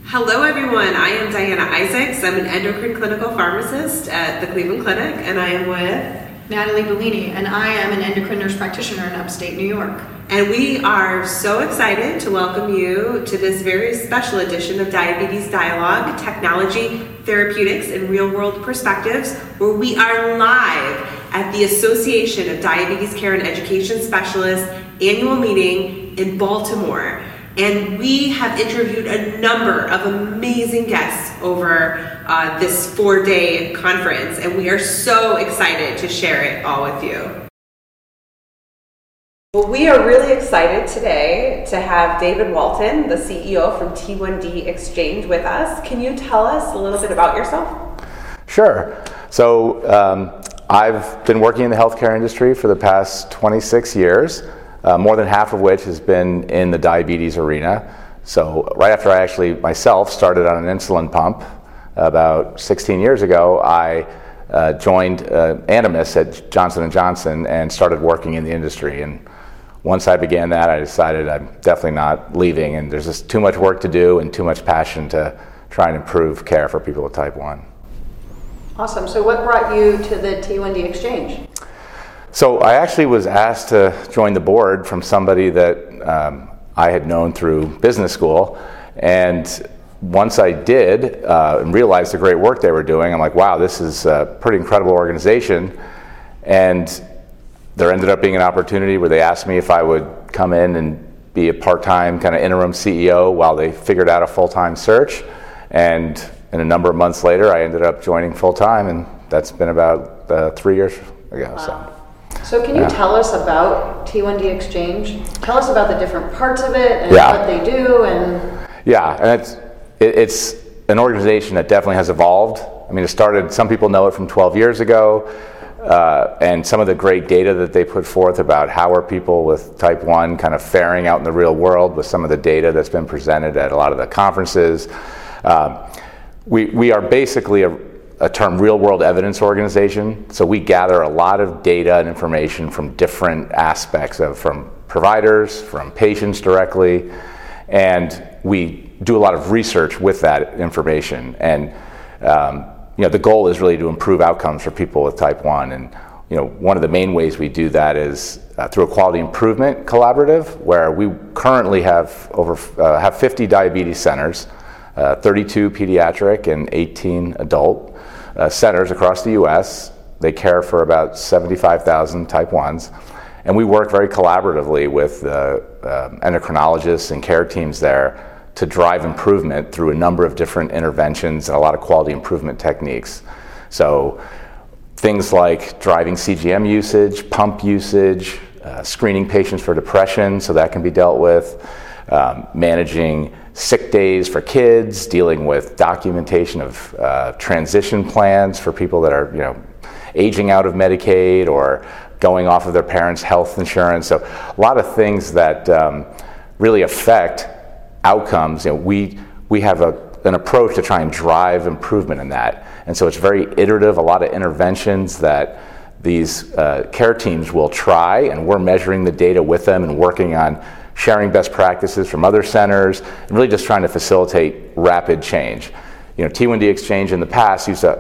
Hello everyone, I am Diana Isaacs. I'm an endocrine clinical pharmacist at the Cleveland Clinic, and I am with Natalie Bellini, and I am an endocrine nurse practitioner in upstate New York. And we are so excited to welcome you to this very special edition of Diabetes Dialogue, Technology, Therapeutics, and Real-World Perspectives, where we are live at the Association of Diabetes Care and Education Specialists annual meeting in Baltimore. And we have interviewed a number of amazing guests over this 4-day conference, and we are so excited to share it all with you. Well, we are really excited today to have David Walton, the CEO from T1D Exchange, with us. Can you tell us a little bit about yourself? Sure. So I've been working in the healthcare industry for the past 26 years. More than half of which has been in the diabetes arena. So right after I actually myself started on an insulin pump about 16 years ago, I joined Animas at Johnson & Johnson and started working in the industry. And once I began that, I decided I'm definitely not leaving, and there's just too much work to do and too much passion to try and improve care for people with type 1. Awesome. So what brought you to the T1D Exchange? So I actually was asked to join the board from somebody that I had known through business school, and once I did and realized the great work they were doing, I'm like, wow, this is a pretty incredible organization. And there ended up being an opportunity where they asked me if I would come in and be a part-time kind of interim CEO while they figured out a full-time search. And a number of months later, I ended up joining full-time, and that's been about 3 years ago. Wow. So can you tell us about T1D Exchange? Tell us about the different parts of it and what they do. And it's an organization that definitely has evolved. I mean, it started, some people know it from 12 years ago, and some of the great data that they put forth about how are people with type 1 kind of faring out in the real world with some of the data that's been presented at a lot of the conferences. We are basically a term real-world evidence organization. So we gather a lot of data and information from different aspects from providers, from patients directly, and we do a lot of research with that information. And the goal is really to improve outcomes for people with type 1. And one of the main ways we do that is through a quality improvement collaborative, where we currently have 50 diabetes centers, 32 pediatric and 18 adult centers across the U.S. They care for about 75,000 type 1s. And we work very collaboratively with endocrinologists and care teams there to drive improvement through a number of different interventions and a lot of quality improvement techniques. So things like driving CGM usage, pump usage, screening patients for depression, so that can be dealt with, managing sick days for kids, dealing with documentation of transition plans for people that are, aging out of Medicaid or going off of their parents' health insurance. So a lot of things that really affect outcomes. We have an approach to try and drive improvement in that. And so it's very iterative, a lot of interventions that these care teams will try, and we're measuring the data with them and working on sharing best practices from other centers, and really just trying to facilitate rapid change. T1D Exchange in the past used to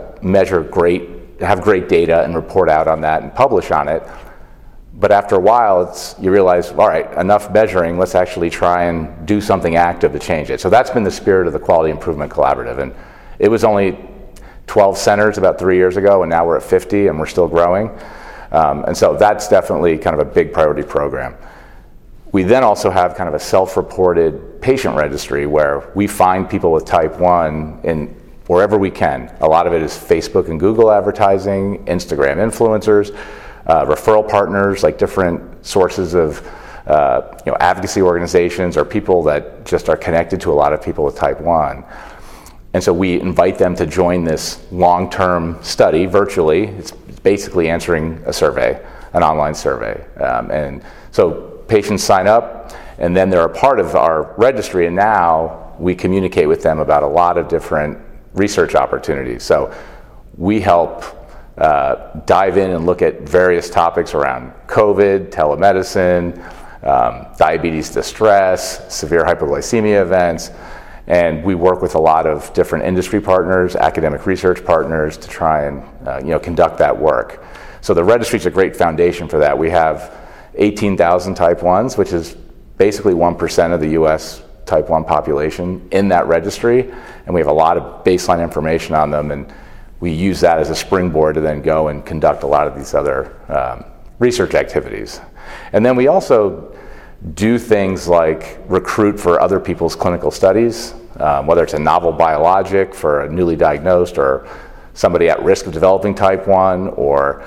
have great data and report out on that and publish on it. But after a while, you realize, all right, enough measuring, let's actually try and do something active to change it. So that's been the spirit of the Quality Improvement Collaborative. And it was only 12 centers about 3 years ago, and now we're at 50, and we're still growing. And so that's definitely kind of a big priority program. We then also have kind of a self-reported patient registry where we find people with type 1 in wherever we can. A lot of it is Facebook and Google advertising, Instagram influencers, referral partners, like different sources of advocacy organizations or people that just are connected to a lot of people with type 1. And so we invite them to join this long-term study virtually. It's basically answering a survey, an online survey. And so patients sign up, and then they're a part of our registry, and now we communicate with them about a lot of different research opportunities. So we help dive in and look at various topics around COVID, telemedicine, diabetes distress, severe hypoglycemia events, And we work with a lot of different industry partners, academic research partners to try and conduct that work. So the registry is a great foundation for that. We have 18,000 type 1s, which is basically 1% of the US type 1 population in that registry. And we have a lot of baseline information on them, and we use that as a springboard to then go and conduct a lot of these other research activities. And then we also do things like recruit for other people's clinical studies, whether it's a novel biologic for a newly diagnosed or somebody at risk of developing type 1, or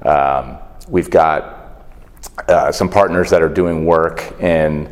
we've got some partners that are doing work in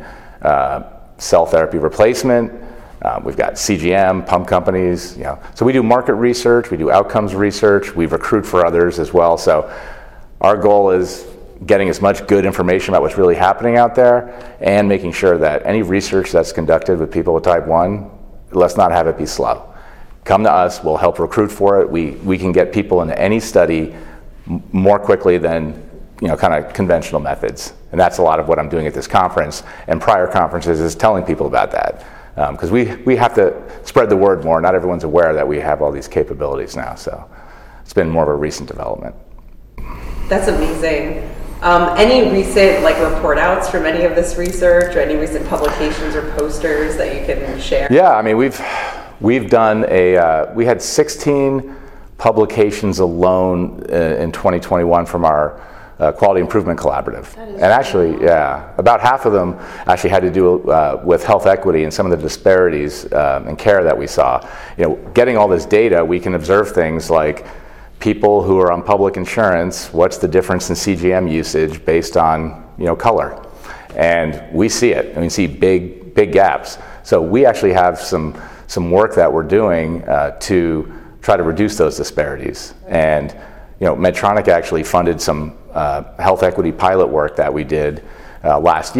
cell therapy replacement. We've got CGM, pump companies, So we do market research, we do outcomes research, we recruit for others as well. So our goal is getting as much good information about what's really happening out there and making sure that any research that's conducted with people with type 1, let's not have it be slow. Come to us, we'll help recruit for it. We can get people into any study more quickly than kind of conventional methods. And that's a lot of what I'm doing at this conference and prior conferences, is telling people about that. Because we have to spread the word more. Not everyone's aware that we have all these capabilities now. So it's been more of a recent development. That's amazing. Any recent report outs from any of this research, or any recent publications or posters that you can share? Yeah, I mean, we've done we had 16 publications alone in 2021 from our Quality Improvement Collaborative. And actually, about half of them actually had to do with health equity and some of the disparities in care that we saw. Getting all this data, we can observe things like people who are on public insurance, what's the difference in CGM usage based on color? And we see it, and we see big gaps. So we actually have some work that we're doing to try to reduce those disparities. And Medtronic actually funded some health equity pilot work that we did last 2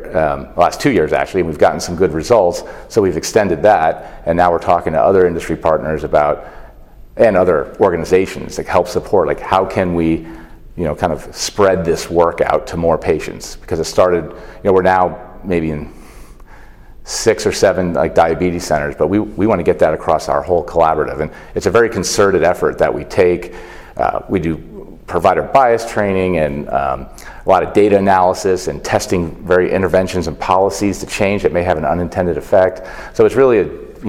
years actually, and we've gotten some good results. So we've extended that, and now we're talking to other industry partners and other organizations that help support, how can we, kind of spread this work out to more patients? Because it started, we're now maybe in 6 or 7 diabetes centers, but we want to get that across our whole collaborative. And it's a very concerted effort that we take. We do provider bias training and a lot of data analysis and testing very interventions and policies to change that may have an unintended effect. So it's really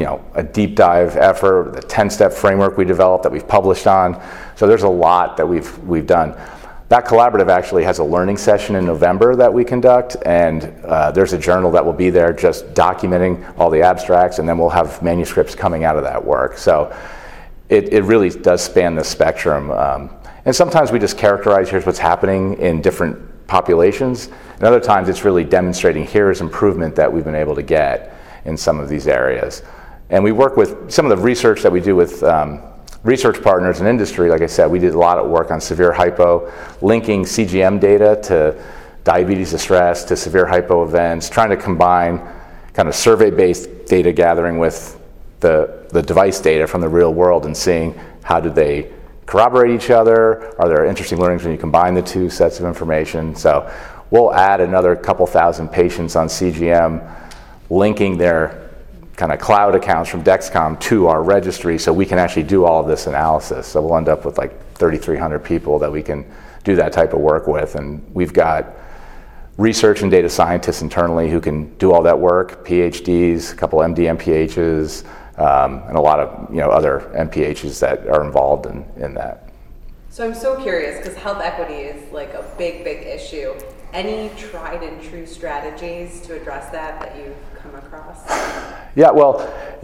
a deep dive effort, the 10-step framework we developed that we've published on. So there's a lot that we've done. That collaborative actually has a learning session in November that we conduct, and there's a journal that will be there just documenting all the abstracts, and then we'll have manuscripts coming out of that work. So it really does span the spectrum. And sometimes we just characterize, here's what's happening in different populations, and other times it's really demonstrating here is improvement that we've been able to get in some of these areas. And we work with some of the research that we do with research partners in industry. Like I said, we did a lot of work on severe hypo, linking CGM data to diabetes distress, to severe hypo events, trying to combine kind of survey-based data gathering with the device data from the real world and seeing how do they corroborate each other. Are there interesting learnings when you combine the two sets of information? So we'll add another couple thousand patients on CGM, linking their kind of cloud accounts from Dexcom to our registry so we can actually do all of this analysis. So we'll end up with 3,300 people that we can do that type of work with. And we've got research and data scientists internally who can do all that work, PhDs, a couple MD MPHs, and a lot of other MPHs that are involved in that. So I'm so curious, because health equity is a big issue. Any tried and true strategies to address that you've come across? Yeah, well,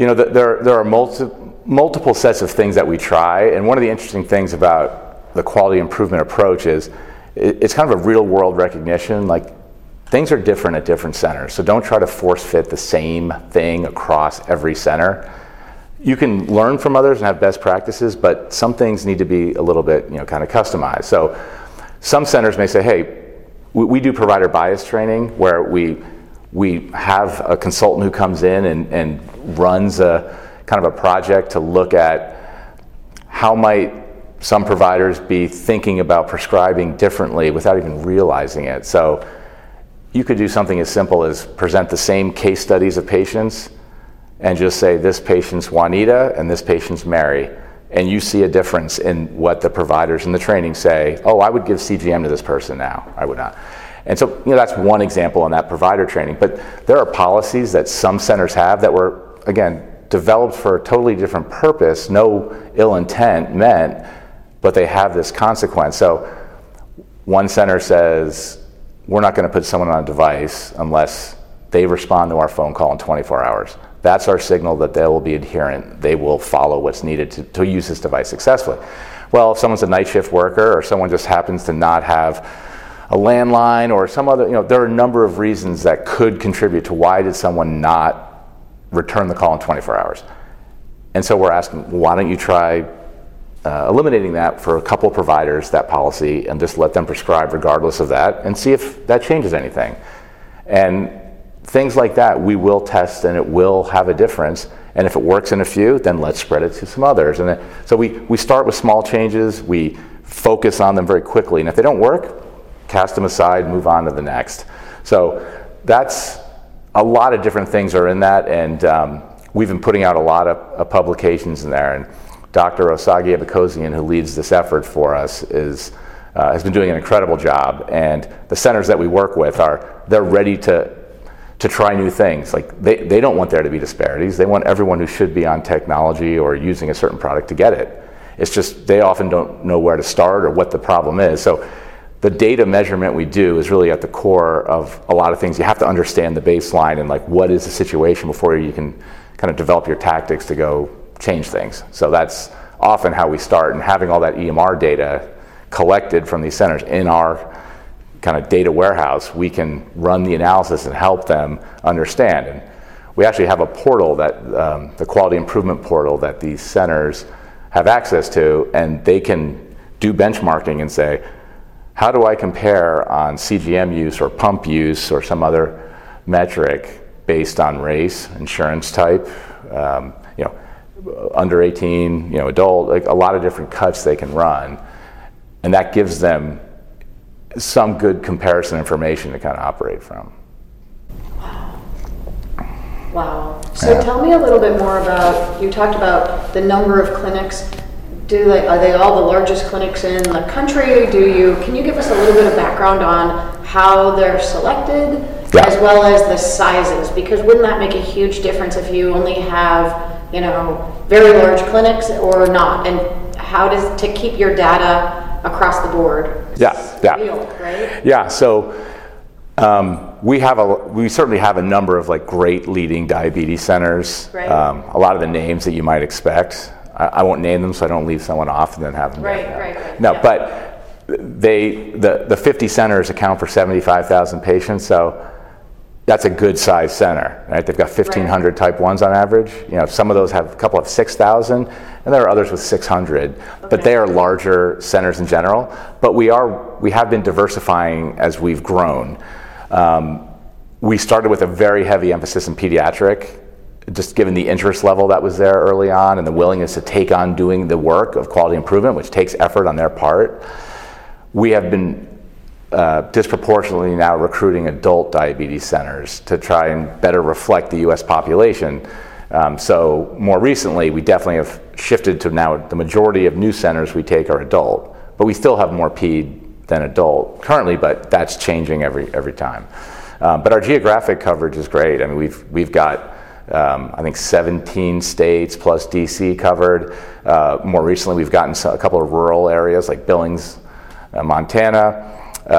there are multiple sets of things that we try, and one of the interesting things about the quality improvement approach is it's kind of a real world recognition. Things are different at different centers, so don't try to force fit the same thing across every center. You can learn from others and have best practices, but some things need to be a little bit, kind of customized. So some centers may say, hey, we do provider bias training where we have a consultant who comes in and runs a kind of a project to look at how might some providers be thinking about prescribing differently without even realizing it. So you could do something as simple as present the same case studies of patients and just say, this patient's Juanita and this patient's Mary, and you see a difference in what the providers in the training say, oh, I would give CGM to this person now, I would not. And so, that's one example in that provider training. But there are policies that some centers have that were, again, developed for a totally different purpose, no ill intent meant, but they have this consequence. So one center says, we're not going to put someone on a device unless they respond to our phone call in 24 hours. That's our signal that they will be adherent. They will follow what's needed to use this device successfully. Well, if someone's a night shift worker or someone just happens to not have a landline or some other, there are a number of reasons that could contribute to why did someone not return the call in 24 hours. And so we're asking, why don't you try eliminating that for a couple of providers, that policy, and just let them prescribe regardless of that and see if that changes anything. And things like that we will test and it will have a difference. And if it works in a few, then let's spread it to some others. And so we start with small changes, we focus on them very quickly. And if they don't work, cast them aside, move on to the next. So that's a lot of different things are in that. And we've been putting out a lot of publications in there. And Dr. Osagie Ebikozian, who leads this effort for us, has been doing an incredible job. And the centers that we work with they're ready to try new things. Like they don't want there to be disparities. They want everyone who should be on technology or using a certain product to get it. It's just they often don't know where to start or what the problem is. So the data measurement we do is really at the core of a lot of things. You have to understand the baseline and what is the situation before you can kind of develop your tactics to go change things. So that's often how we start, and having all that EMR data collected from these centers in our kind of data warehouse, we can run the analysis and help them understand. And we actually have a portal that the quality improvement portal that these centers have access to, and they can do benchmarking and say, how do I compare on CGM use or pump use or some other metric based on race, insurance type, under 18, adult, a lot of different cuts they can run. And that gives them some good comparison information to kind of operate from. Wow. So tell me a little bit more about, you talked about the number of clinics. Are they all the largest clinics in the country? Can you give us a little bit of background on how they're selected, as well as the sizes? Because wouldn't that make a huge difference if you only have, very large clinics or not? And how to keep your data across the board? Real, right? Yeah. So we certainly have a number of great leading diabetes centers. Right. A lot of the names that you might expect. I won't name them so I don't leave someone off and then have them. Right. No, but the 50 centers account for 75,000 patients, so that's a good size center, right? They've got 1,500 type 1s on average. Some of those have a couple of 6,000, and there are others with 600. But they are larger centers in general. But we have been diversifying as we've grown. We started with a very heavy emphasis in pediatric, just given the interest level that was there early on and the willingness to take on doing the work of quality improvement, which takes effort on their part. We have been disproportionately now recruiting adult diabetes centers to try and better reflect the U.S. population. So more recently, we definitely have shifted to now the majority of new centers we take are adult, but we still have more ped than adult currently, but that's changing every time. But our geographic coverage is great. I mean, we've got I think 17 states plus DC covered. More recently, we've gotten a couple of rural areas like Billings, Montana.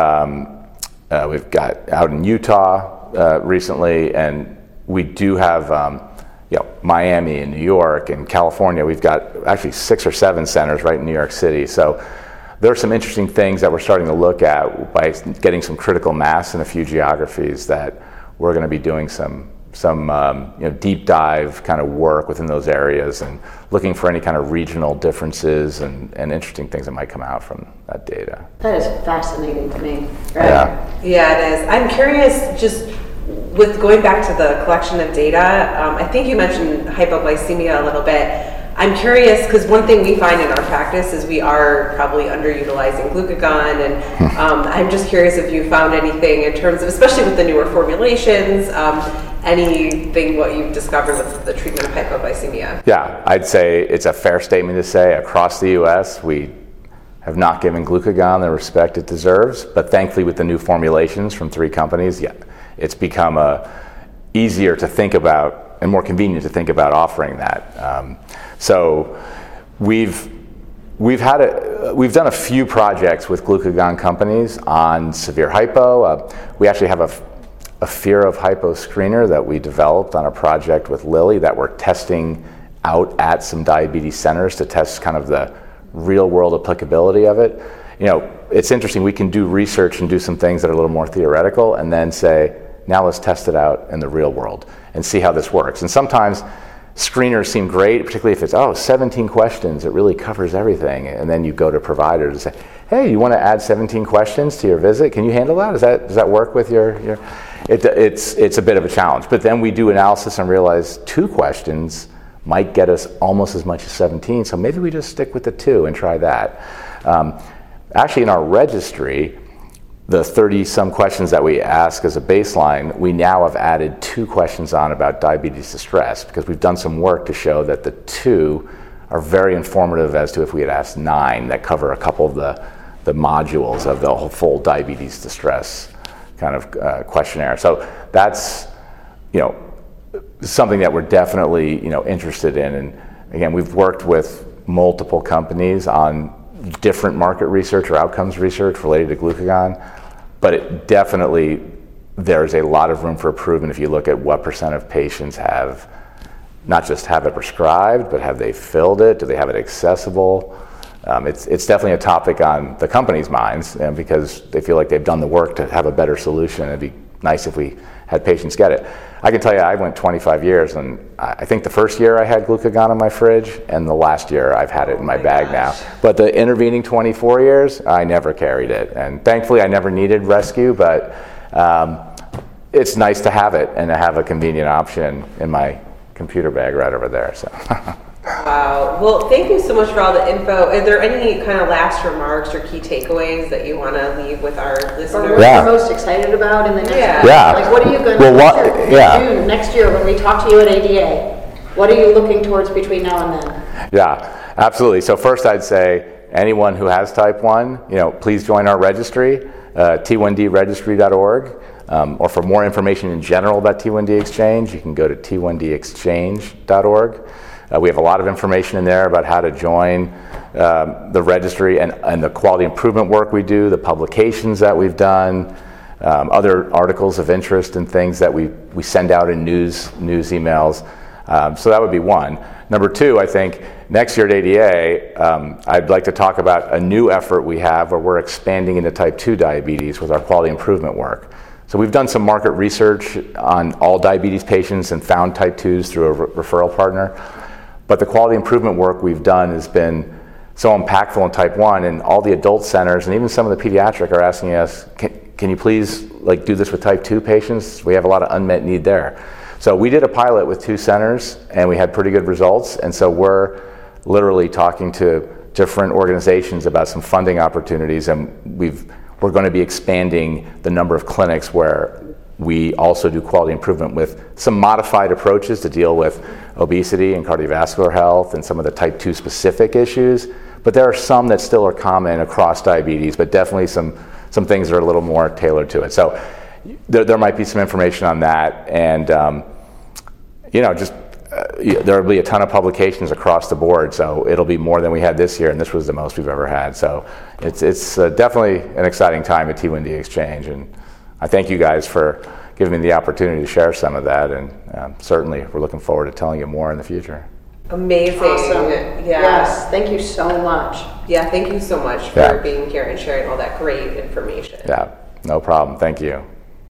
We've got out in Utah recently, and we do have Miami and New York and California. We've got actually 6 or 7 centers right in New York City. So there are some interesting things that we're starting to look at by getting some critical mass in a few geographies that we're going to be doing some deep dive kind of work within those areas and looking for any kind of regional differences and interesting things that might come out from that data. That is fascinating to me. Right? Yeah, it is. I'm curious, just with going back to the collection of data, I think you mentioned hypoglycemia a little bit. I'm curious, because one thing we find in our practice is we are probably underutilizing glucagon, and I'm just curious if you found anything in terms of, especially with the newer formulations, anything what you've discovered with the treatment of hypoglycemia? Yeah, I'd say it's a fair statement to say across the U.S. we have not given glucagon the respect it deserves, but thankfully with the new formulations from 3 companies, it's become easier to think about and more convenient to think about offering that. So we've done a few projects with glucagon companies on severe hypo. We actually have a fear of hypo screener that we developed on a project with Lilly that we're testing out at some diabetes centers to test kind of the real world applicability of it. It's interesting, we can do research and do some things that are a little more theoretical and then say, now let's test it out in the real world and see how this works. And sometimes screeners seem great, particularly if it's, 17 questions, it really covers everything. And then you go to providers and say, hey, you want to add 17 questions to your visit? Can you handle that? Does that work with your... It's a bit of a challenge. But then we do analysis and realize 2 questions might get us almost as much as 17, so maybe we just stick with the 2 and try that. Actually, in our registry, the 30-some questions that we ask as a baseline, we now have added 2 questions on about diabetes distress because we've done some work to show that the 2 are very informative as to if we had asked 9 that cover a couple of the modules of the whole full diabetes distress kind of questionnaire. So that's, something that we're definitely, interested in. And again, we've worked with multiple companies on different market research or outcomes research related to glucagon, but it definitely, there's a lot of room for improvement if you look at what % of patients have, not just have it prescribed, but have they filled it? Do they have it accessible? It's definitely a topic on the company's minds because they feel like they've done the work to have a better solution. It'd be nice if we had patients get it. I can tell you I went 25 years and I think the first year I had glucagon in my fridge and the last year I've had it in my bag now. But the intervening 24 years, I never carried it. And thankfully I never needed rescue, but it's nice to have it and to have a convenient option in my computer bag right over there. So. Wow. Well, thank you so much for all the info. Are there any kind of last remarks or key takeaways that you want to leave with our listeners? Or what you're most excited about in the next year? Like, what are you going to do next year when we talk to you at ADA? What are you looking towards between now and then? Yeah, absolutely. So first I'd say anyone who has type 1, please join our registry, t1dregistry.org. Or for more information in general about T1D Exchange, you can go to t1dexchange.org. We have a lot of information in there about how to join the registry and the quality improvement work we do, the publications that we've done, other articles of interest and things that we send out in news emails. So that would be one. Number 2, I think next year at ADA, I'd like to talk about a new effort we have where we're expanding into type 2 diabetes with our quality improvement work. So we've done some market research on all diabetes patients and found type 2s through a referral partner. But the quality improvement work we've done has been so impactful in type 1, and all the adult centers and even some of the pediatric are asking us, can you please do this with type 2 patients? We have a lot of unmet need there. So we did a pilot with 2 centers and we had pretty good results, and so we're literally talking to different organizations about some funding opportunities, and we're going to be expanding the number of clinics where we also do quality improvement with some modified approaches to deal with obesity and cardiovascular health and some of the type 2 specific issues. But there are some that still are common across diabetes, but definitely some things that are a little more tailored to it. So there might be some information on that. And, there will be a ton of publications across the board. So it'll be more than we had this year, and this was the most we've ever had. So it's definitely an exciting time at T1D Exchange. And I thank you guys for giving me the opportunity to share some of that, and certainly we're looking forward to telling you more in the future. Amazing. Awesome. Yeah. Yes, thank you so much. Yeah, thank you so much for being here and sharing all that great information. Yeah, no problem. Thank you.